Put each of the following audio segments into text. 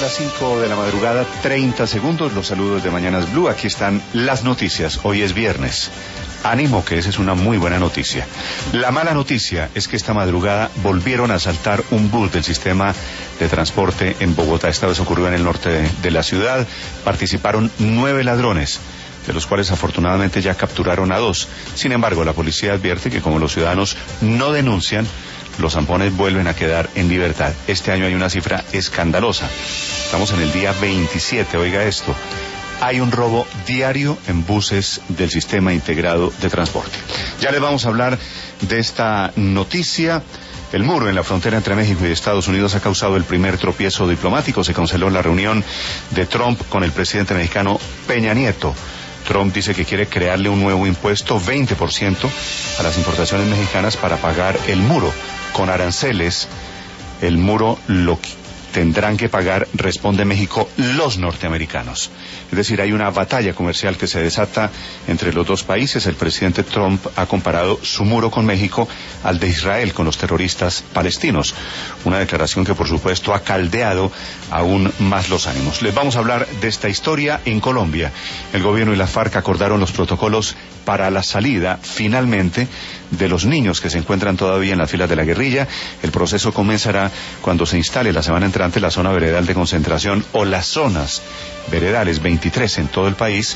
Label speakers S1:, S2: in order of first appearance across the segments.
S1: las 5 de la madrugada, 30 segundos, los saludos de Mañanas Blue. Aquí están las noticias. Hoy es viernes. Ánimo, que esa es una muy buena noticia. La mala noticia es que esta madrugada volvieron a asaltar un bus del sistema de transporte en Bogotá. Esta vez ocurrió en el norte de la ciudad. Participaron 9 ladrones, de los cuales afortunadamente ya capturaron a 2. Sin embargo, la policía advierte que como los ciudadanos no denuncian, los zampones vuelven a quedar en libertad. Este año hay una cifra escandalosa. Estamos en el día 27, oiga esto. Hay un robo diario en buses del sistema integrado de transporte. Ya les vamos a hablar de esta noticia. El muro en la frontera entre México y Estados Unidos ha causado el primer tropiezo diplomático. Se canceló la reunión de Trump con el presidente mexicano Peña Nieto. Trump dice que quiere crearle un nuevo impuesto, 20%, a las importaciones mexicanas para pagar el muro. Con aranceles, el muro lo tendrán que pagar, responde México, los norteamericanos. Es decir, hay una batalla comercial que se desata entre los dos países. El presidente Trump ha comparado su muro con México al de Israel con los terroristas palestinos. Una declaración que, por supuesto, ha caldeado aún más los ánimos. Les vamos a hablar de esta historia en Colombia. El gobierno y la FARC acordaron los protocolos para la salida, finalmente, de los niños que se encuentran todavía en las filas de la guerrilla. El proceso comenzará cuando se instale la semana entrante la zona veredal de concentración o las zonas veredales 23 en todo el país,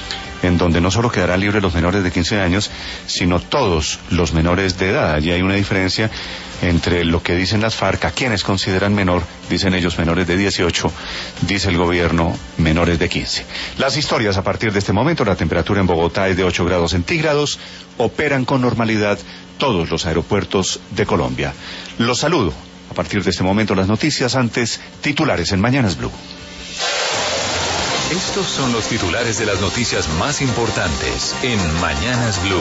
S1: en donde no solo quedarán libres los menores de 15 años, sino todos los menores de edad. Allí hay una diferencia entre lo que dicen las FARC, a quienes consideran menor, dicen ellos menores de 18, dice el gobierno menores de 15. Las historias a partir de este momento. La temperatura en Bogotá es de 8 grados centígrados, operan con normalidad todos los aeropuertos de Colombia. Los saludo. A partir de este momento las noticias, antes titulares en Mañanas Blue.
S2: Estos son los titulares de las noticias más importantes en Mañanas Blue.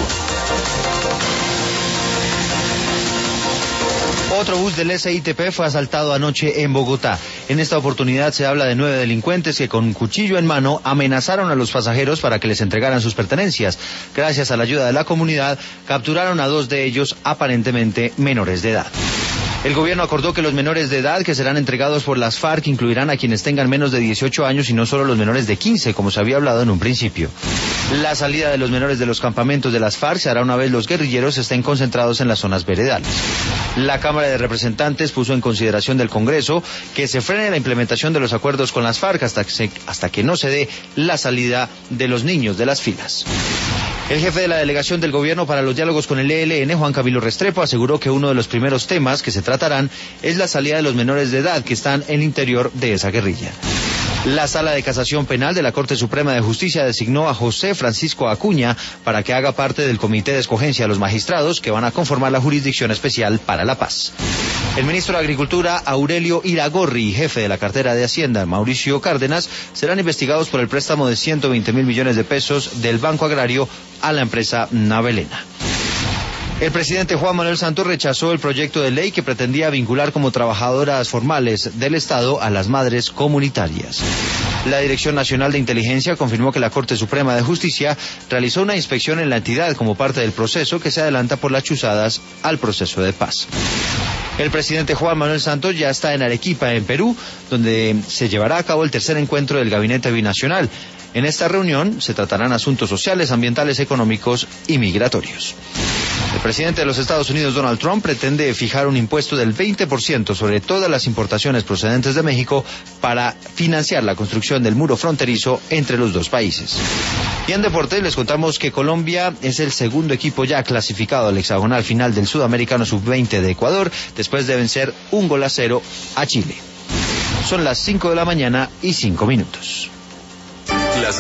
S3: Otro bus del SITP fue asaltado anoche en Bogotá. En esta oportunidad se habla de 9 delincuentes que con un cuchillo en mano amenazaron a los pasajeros para que les entregaran sus pertenencias. Gracias a la ayuda de la comunidad, capturaron a 2 de ellos, aparentemente menores de edad. El gobierno acordó que los menores de edad que serán entregados por las FARC incluirán a quienes tengan menos de 18 años y no solo los menores de 15, como se había hablado en un principio. La salida de los menores de los campamentos de las FARC se hará una vez los guerrilleros estén concentrados en las zonas veredales. La Cámara de Representantes puso en consideración del Congreso que se frene la implementación de los acuerdos con las FARC hasta que no se dé la salida de los niños de las filas. El jefe de la delegación del gobierno para los diálogos con el ELN, Juan Camilo Restrepo, aseguró que uno de los primeros temas que se tratarán es la salida de los menores de edad que están en el interior de esa guerrilla. La Sala de Casación Penal de la Corte Suprema de Justicia designó a José Francisco Acuña para que haga parte del comité de escogencia de los magistrados que van a conformar la Jurisdicción Especial para la Paz. El ministro de Agricultura, Aurelio Iragorri, y jefe de la cartera de Hacienda, Mauricio Cárdenas, serán investigados por el préstamo de 120.000 millones de pesos del Banco Agrario a la empresa Navelena. El presidente Juan Manuel Santos rechazó el proyecto de ley que pretendía vincular como trabajadoras formales del Estado a las madres comunitarias. La Dirección Nacional de Inteligencia confirmó que la Corte Suprema de Justicia realizó una inspección en la entidad como parte del proceso que se adelanta por las chuzadas al proceso de paz. El presidente Juan Manuel Santos ya está en Arequipa, en Perú, donde se llevará a cabo el tercer encuentro del Gabinete Binacional. En esta reunión se tratarán asuntos sociales, ambientales, económicos y migratorios. El presidente de los Estados Unidos, Donald Trump, pretende fijar un impuesto del 20% sobre todas las importaciones procedentes de México para financiar la construcción del muro fronterizo entre los dos países. Y en deportes les contamos que Colombia es el segundo equipo ya clasificado al hexagonal final del Sudamericano Sub-20 de Ecuador, después de vencer 1-0 a Chile. Son las 5 de la mañana y 5 minutos.